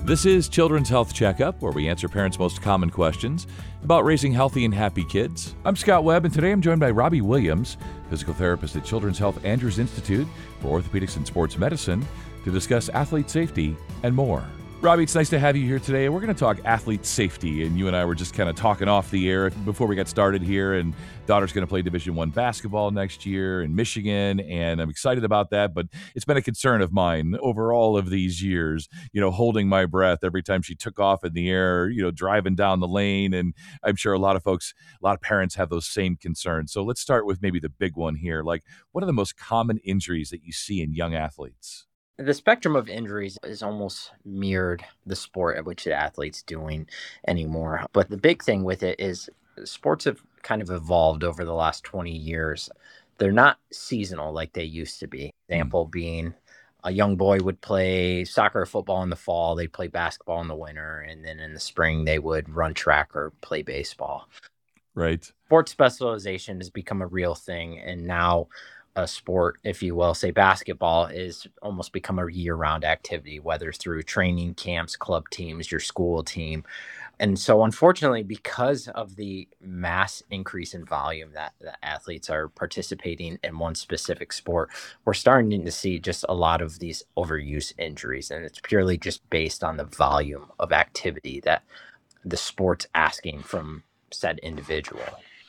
This is Children's Health Checkup, where we answer parents' most common questions about raising healthy and happy kids. I'm Scott Webb, and today I'm joined by Robbie Williams, physical therapist at Children's Health Andrews Institute for Orthopedics and Sports Medicine, to discuss athlete safety and more. Robbie, it's nice to have you here today. We're going to talk athlete safety, and you and I were just kind of talking off the air before we got started here, and daughter's going to play Division I basketball next year in Michigan, and I'm excited about that, but it's been a concern of mine over all of these years, holding my breath every time she took off in the air, driving down the lane, and I'm sure a lot of parents have those same concerns. So let's start with maybe the big one here. Like, what are the most common injuries that you see in young athletes? The spectrum of injuries is almost mirrored the sport at which the athlete's doing anymore. But the big thing with it is sports have kind of evolved over the last 20 years. They're not seasonal like they used to be. Example being a young boy would play soccer or football in the fall, they'd play basketball in the winter, and then in the spring they would run track or play baseball. Right. Sports specialization has become a real thing, and now a sport, if you will, say basketball, is almost become a year-round activity, whether through training camps, club teams, your school team. And so unfortunately, because of the mass increase in volume that the athletes are participating in one specific sport, we're starting to see just a lot of these overuse injuries. And it's purely just based on the volume of activity that the sport's asking from said individual.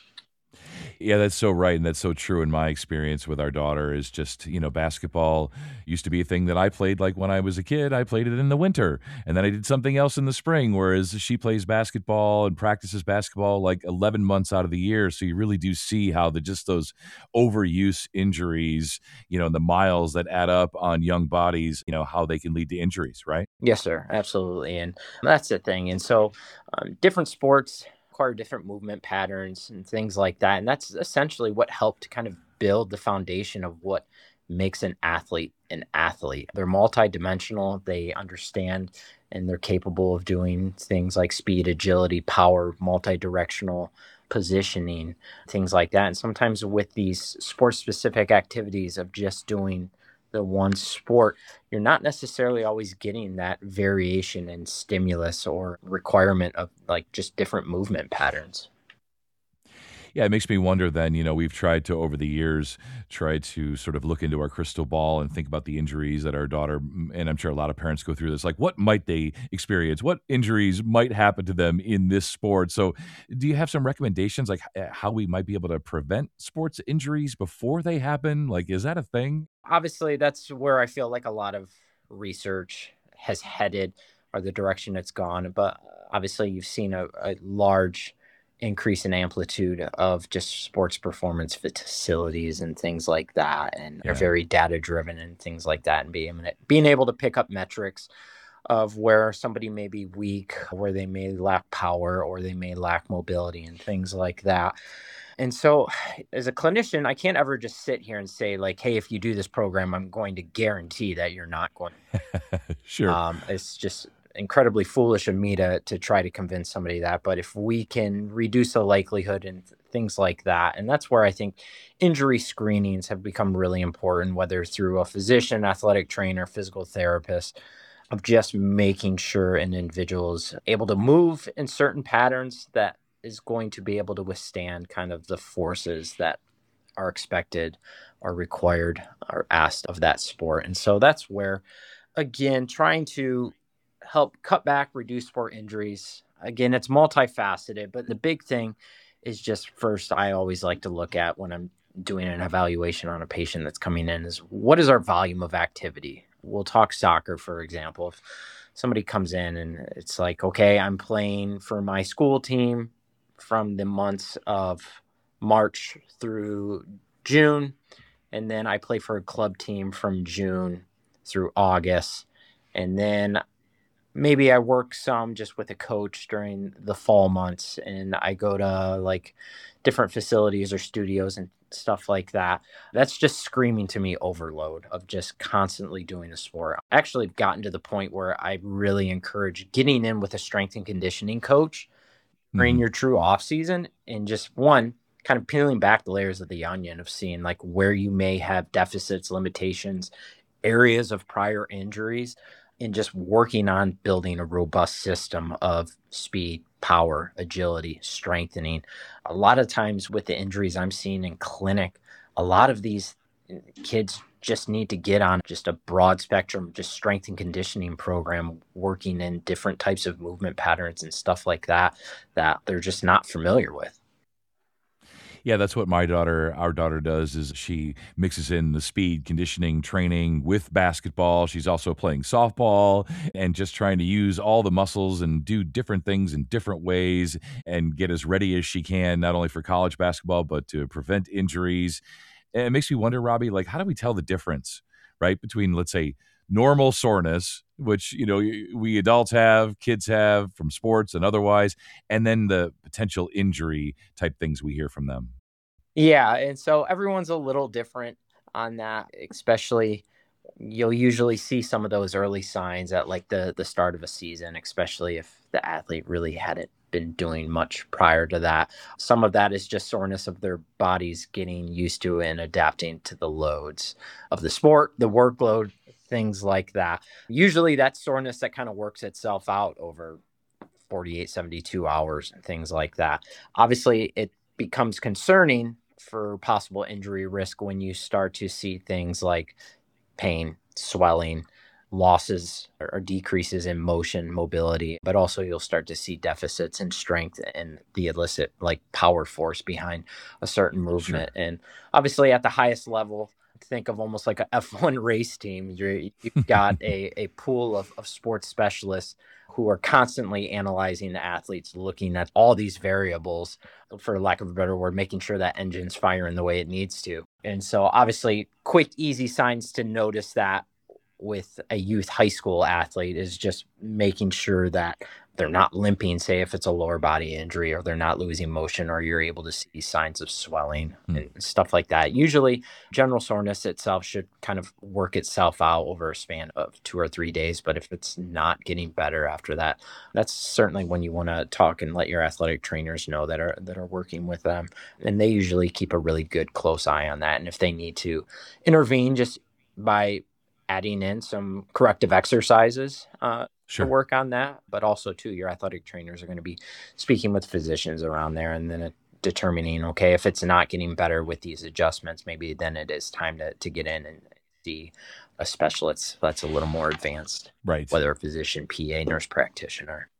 Yeah, that's so right. And that's so true in my experience with our daughter is just, basketball used to be a thing that I played like when I was a kid. I played it in the winter and then I did something else in the spring, whereas she plays basketball and practices basketball like 11 months out of the year. So you really do see how just those overuse injuries, and the miles that add up on young bodies, how they can lead to injuries, right? Yes, sir. Absolutely. And that's the thing. And so different sports require different movement patterns and things like that. And that's essentially what helped to kind of build the foundation of what makes an athlete an athlete. They're multidimensional, they understand and they're capable of doing things like speed, agility, power, multi-directional positioning, things like that. And sometimes with these sports specific activities of just doing the one sport, you're not necessarily always getting that variation in stimulus or requirement of like just different movement patterns. Yeah, it makes me wonder then, we've tried to, over the years, sort of look into our crystal ball and think about the injuries that our daughter, and I'm sure a lot of parents go through this, like what might they experience? What injuries might happen to them in this sport? So do you have some recommendations, like how we might be able to prevent sports injuries before they happen? Like, is that a thing? Obviously, that's where I feel like a lot of research has headed or the direction it's gone. But obviously, you've seen a large increase in amplitude of just sports performance facilities and things like that, and are Yeah. very data driven and things like that, and being able to pick up metrics of where somebody may be weak, where they may lack power, or they may lack mobility and things like that. And so, as a clinician, I can't ever just sit here and say, like, hey, if you do this program, I'm going to guarantee that you're not going. Sure. It's just incredibly foolish of me to try to convince somebody that. But if we can reduce the likelihood and things like that, and that's where I think injury screenings have become really important, whether through a physician, athletic trainer, physical therapist, of just making sure an individual is able to move in certain patterns that is going to be able to withstand kind of the forces that are expected or required or asked of that sport. And so that's where, again, trying to help cut back, reduce sport injuries. Again, it's multifaceted, but the big thing is just first, I always like to look at when I'm doing an evaluation on a patient that's coming in is what is our volume of activity? We'll talk soccer, for example. If somebody comes in and it's like, okay, I'm playing for my school team from the months of March through June, and then I play for a club team from June through August, and then maybe I work some just with a coach during the fall months, and I go to like different facilities or studios and stuff like that. That's just screaming to me overload of just constantly doing the sport. I actually have gotten to the point where I really encourage getting in with a strength and conditioning coach during Mhm. your true off season, and just one kind of peeling back the layers of the onion of seeing like where you may have deficits, limitations, areas of prior injuries, in just working on building a robust system of speed, power, agility, strengthening. A lot of times with the injuries I'm seeing in clinic, a lot of these kids just need to get on just a broad spectrum, just strength and conditioning program, working in different types of movement patterns and stuff like that, that they're just not familiar with. Yeah, that's what our daughter does is she mixes in the speed conditioning training with basketball. She's also playing softball and just trying to use all the muscles and do different things in different ways and get as ready as she can, not only for college basketball, but to prevent injuries. And it makes me wonder, Robbie, like, how do we tell the difference, right, between, let's say, normal soreness, which, we adults have, kids have from sports and otherwise, and then the potential injury type things we hear from them? Yeah, and so everyone's a little different on that, especially you'll usually see some of those early signs at like the start of a season, especially if the athlete really hadn't been doing much prior to that. Some of that is just soreness of their bodies getting used to and adapting to the loads of the sport, the workload, things like that. Usually that's soreness that kind of works itself out over 48, 72 hours and things like that. Obviously, it becomes concerning for possible injury risk when you start to see things like pain, swelling, losses or decreases in motion, mobility, but also you'll start to see deficits in strength and the illicit like power force behind a certain Sure. movement. And obviously at the highest level, think of almost like a F1 race team. You've got a pool of sports specialists who are constantly analyzing the athletes, looking at all these variables, for lack of a better word, making sure that engine's firing the way it needs to. And so, obviously, quick, easy signs to notice that with a youth high school athlete is just making sure that they're not limping, say if it's a lower body injury, or they're not losing motion, or you're able to see signs of swelling Hmm. and stuff like that. Usually, general soreness itself should kind of work itself out over a span of 2 or 3 days. But if it's not getting better after that, that's certainly when you want to talk and let your athletic trainers know that are working with them. And they usually keep a really good close eye on that. And if they need to intervene just by adding in some corrective exercises to Sure. work on that, but also too, your athletic trainers are going to be speaking with physicians around there, and then determining, okay, if it's not getting better with these adjustments, maybe then it is time to get in and see a specialist that's a little more advanced, Right. whether a physician, PA, nurse practitioner.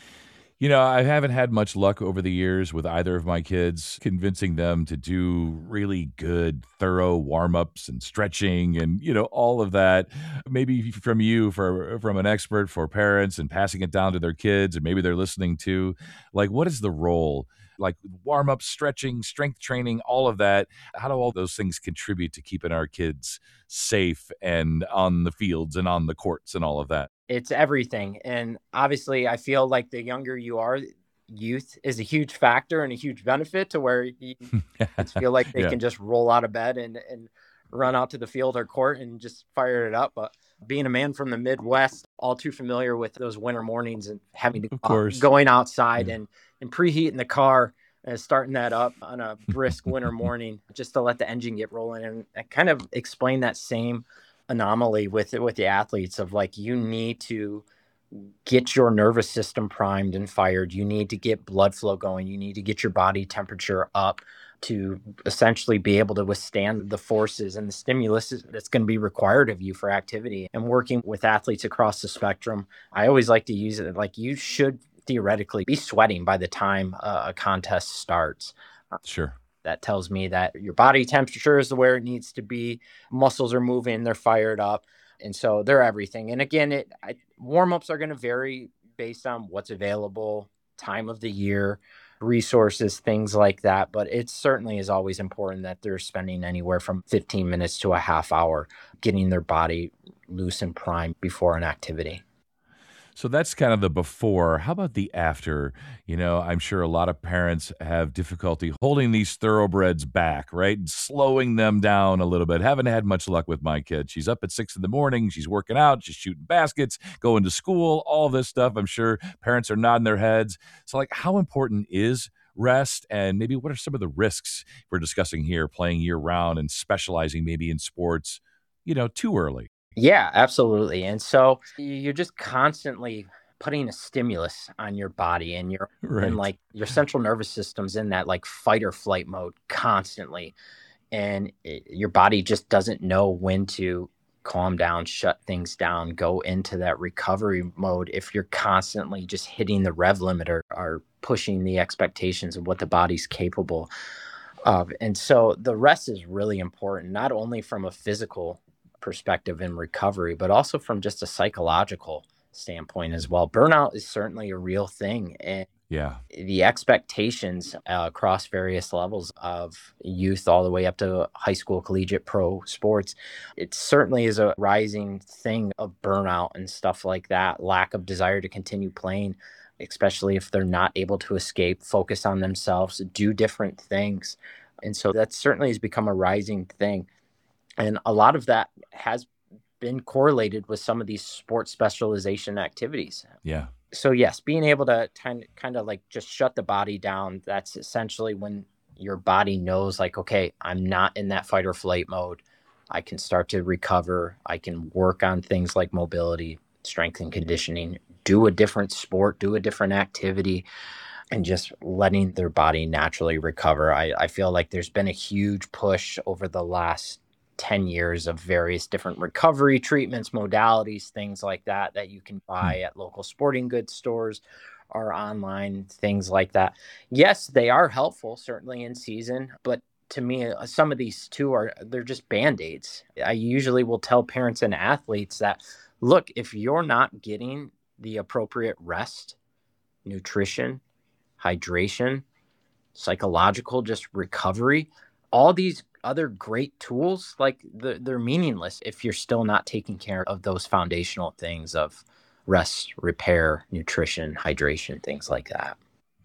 I haven't had much luck over the years with either of my kids convincing them to do really good, thorough warm-ups and stretching and, all of that. Maybe from you, from an expert for parents and passing it down to their kids, and maybe they're listening too. Like, what is the role? Like warm-up, stretching, strength training, all of that. How do all those things contribute to keeping our kids safe and on the fields and on the courts and all of that? It's everything. And obviously, I feel like the younger you are, youth is a huge factor and a huge benefit to where kids feel like they Yeah. can just roll out of bed and run out to the field or court and just fire it up. But being a man from the Midwest, all too familiar with those winter mornings and having to Of course. going outside Yeah. and preheating the car and starting that up on a brisk winter morning just to let the engine get rolling. And I kind of explain that same anomaly with the athletes of like you need to get your nervous system primed and fired. You need to get blood flow going. You need to get your body temperature up to essentially be able to withstand the forces and the stimulus that's going to be required of you for activity. And working with athletes across the spectrum, I always like to use it like you should theoretically be sweating by the time a contest starts. Sure. That tells me that your body temperature is where it needs to be. Muscles are moving, they're fired up. And so they're everything. And again, warm ups are going to vary based on what's available, time of the year, resources, things like that. But it certainly is always important that they're spending anywhere from 15 minutes to a half hour getting their body loose and primed before an activity. So that's kind of the before. How about the after? I'm sure a lot of parents have difficulty holding these thoroughbreds back, right? Slowing them down a little bit. Haven't had much luck with my kid. She's up at 6 in the morning. She's working out. She's shooting baskets, going to school, all this stuff. I'm sure parents are nodding their heads. So, like, how important is rest? And maybe what are some of the risks we're discussing here, playing year round and specializing maybe in sports, too early? Yeah, absolutely. And so you're just constantly putting a stimulus on your body, and you're in Right. like your central nervous system's in that like fight or flight mode constantly. And your body just doesn't know when to calm down, shut things down, go into that recovery mode if you're constantly just hitting the rev limiter or pushing the expectations of what the body's capable of. And so the rest is really important, not only from a physical perspective in recovery, but also from just a psychological standpoint as well. Burnout is certainly a real thing. And Yeah. the expectations across various levels of youth all the way up to high school, collegiate, pro sports, it certainly is a rising thing of burnout and stuff like that, lack of desire to continue playing, especially if they're not able to escape, focus on themselves, do different things. And so that certainly has become a rising thing. And a lot of that has been correlated with some of these sports specialization activities. Yeah. So yes, being able to kind of like just shut the body down, that's essentially when your body knows like, okay, I'm not in that fight or flight mode. I can start to recover. I can work on things like mobility, strength and conditioning, do a different sport, do a different activity, and just letting their body naturally recover. I feel like there's been a huge push over the last 10 years of various different recovery treatments, modalities, things like that, that you can Hmm. buy at local sporting goods stores or online, things like that. Yes, they are helpful, certainly in season, but to me, some of these too are, they're just band-aids. I usually will tell parents and athletes that, look, if you're not getting the appropriate rest, nutrition, hydration, psychological just recovery, all these other great tools, like they're meaningless if you're still not taking care of those foundational things of rest, repair, nutrition, hydration, things like that.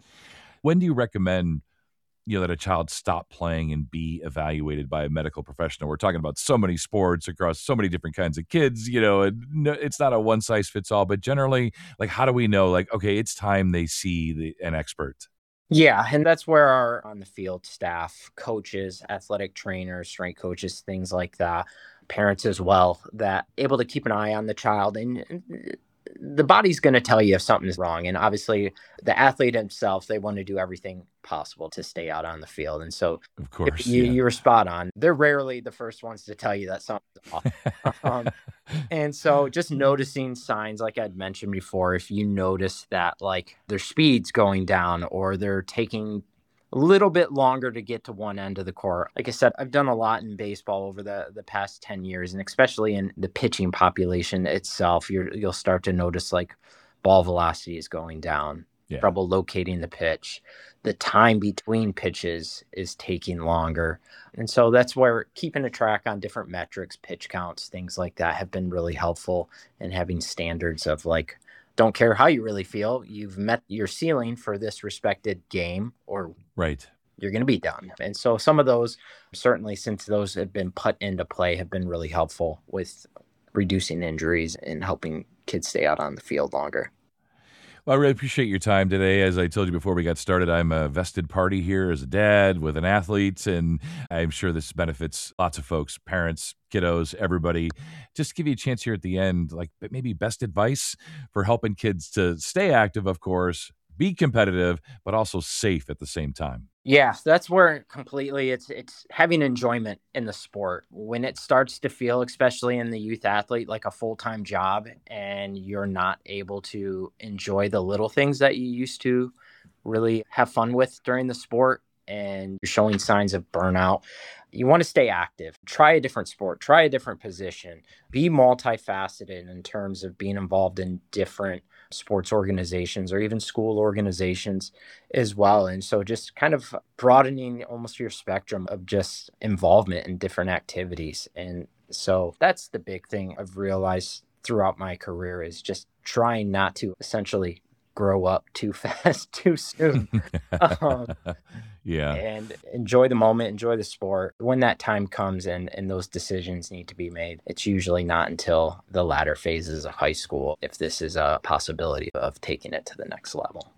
When do you recommend, that a child stop playing and be evaluated by a medical professional? We're talking about so many sports across so many different kinds of kids, and no, it's not a one size fits all, but generally, like, how do we know, like, okay, it's time they see an expert? Yeah, and that's where our on the field staff, coaches, athletic trainers, strength coaches, things like that, parents as well, that able to keep an eye on the child, and the body's going to tell you if something's wrong. And obviously, the athlete himself, they want to do everything possible to stay out on the field. And so, Of course, you yeah. you were spot on. They're rarely the first ones to tell you that something's off. Um, and so just noticing signs, like I'd mentioned before, if you notice that like their speed's going down or they're taking a little bit longer to get to one end of the court. Like I said, I've done a lot in baseball over the past 10 years, and especially in the pitching population itself, you'll start to notice like ball velocity is going down, Yeah. trouble locating the pitch. The time between pitches is taking longer. And so that's where keeping a track on different metrics, pitch counts, things like that have been really helpful, and having standards of like, don't care how you really feel, you've met your ceiling for this respected game, or Right. you're going to be done. And so some of those, certainly since those have been put into play, have been really helpful with reducing injuries and helping kids stay out on the field longer. Well, I really appreciate your time today. As I told you before we got started, I'm a vested party here as a dad with an athlete, and I'm sure this benefits lots of folks, parents, kiddos, everybody. Just to give you a chance here at the end, like maybe best advice for helping kids to stay active, of course, be competitive, but also safe at the same time. Yeah, that's where completely it's having enjoyment in the sport. When it starts to feel, especially in the youth athlete, like a full-time job, and you're not able to enjoy the little things that you used to really have fun with during the sport, and you're showing signs of burnout, you want to stay active. Try a different sport, try a different position, be multifaceted in terms of being involved in different sports organizations or even school organizations as well. And so just kind of broadening almost your spectrum of just involvement in different activities. And so that's the big thing I've realized throughout my career, is just trying not to essentially grow up too fast, too soon. Um, Yeah. and enjoy the moment, enjoy the sport. When that time comes and those decisions need to be made, it's usually not until the latter phases of high school if this is a possibility of taking it to the next level.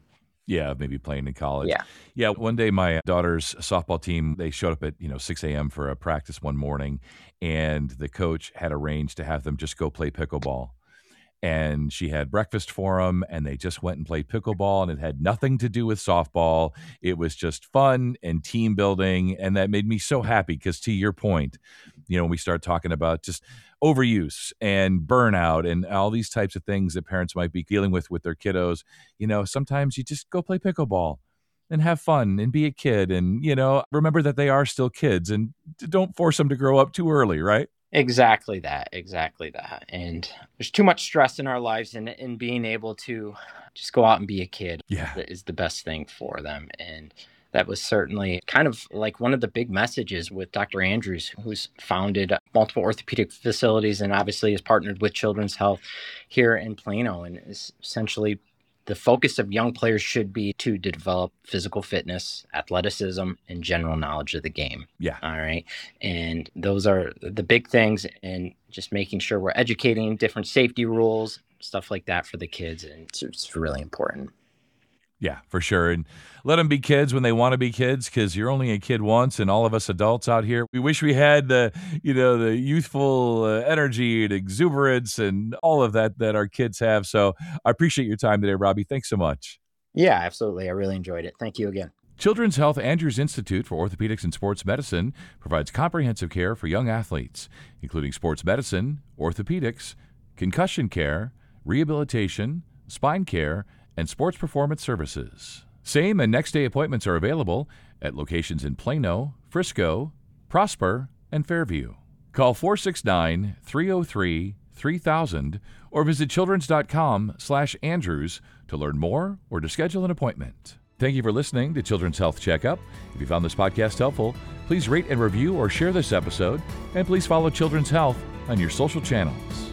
Yeah, maybe playing in college. Yeah. Yeah, one day my daughter's softball team, they showed up at, 6 a.m. for a practice one morning, and the coach had arranged to have them just go play pickleball. And she had breakfast for them, and they just went and played pickleball, and it had nothing to do with softball. It was just fun and team building, and that made me so happy because, to your point, when we start talking about just overuse and burnout and all these types of things that parents might be dealing with their kiddos, sometimes you just go play pickleball and have fun and be a kid and, remember that they are still kids and don't force them to grow up too early, right? Exactly that. And there's too much stress in our lives, and being able to just go out and be a kid is the best thing for them. And that was certainly kind of like one of the big messages with Dr. Andrews, who's founded multiple orthopedic facilities and obviously has partnered with Children's Health here in Plano, and is essentially the focus of young players should be to develop physical fitness, athleticism, and general knowledge of the game. Yeah. All right. And those are the big things, and just making sure we're educating different safety rules, stuff like that for the kids. And it's really important. Yeah, for sure. And let them be kids when they want to be kids, because you're only a kid once, and all of us adults out here, we wish we had the youthful energy and exuberance and all of that our kids have. So I appreciate your time today, Robbie. Thanks so much. Yeah, absolutely. I really enjoyed it. Thank you again. Children's Health Andrews Institute for Orthopedics and Sports Medicine provides comprehensive care for young athletes, including sports medicine, orthopedics, concussion care, rehabilitation, spine care, and sports performance services. Same and next day appointments are available at locations in Plano, Frisco, Prosper, and Fairview. Call 469-303-3000 or visit childrens.com/Andrews to learn more or to schedule an appointment. Thank you for listening to Children's Health Checkup. If you found this podcast helpful, please rate and review or share this episode, and please follow Children's Health on your social channels.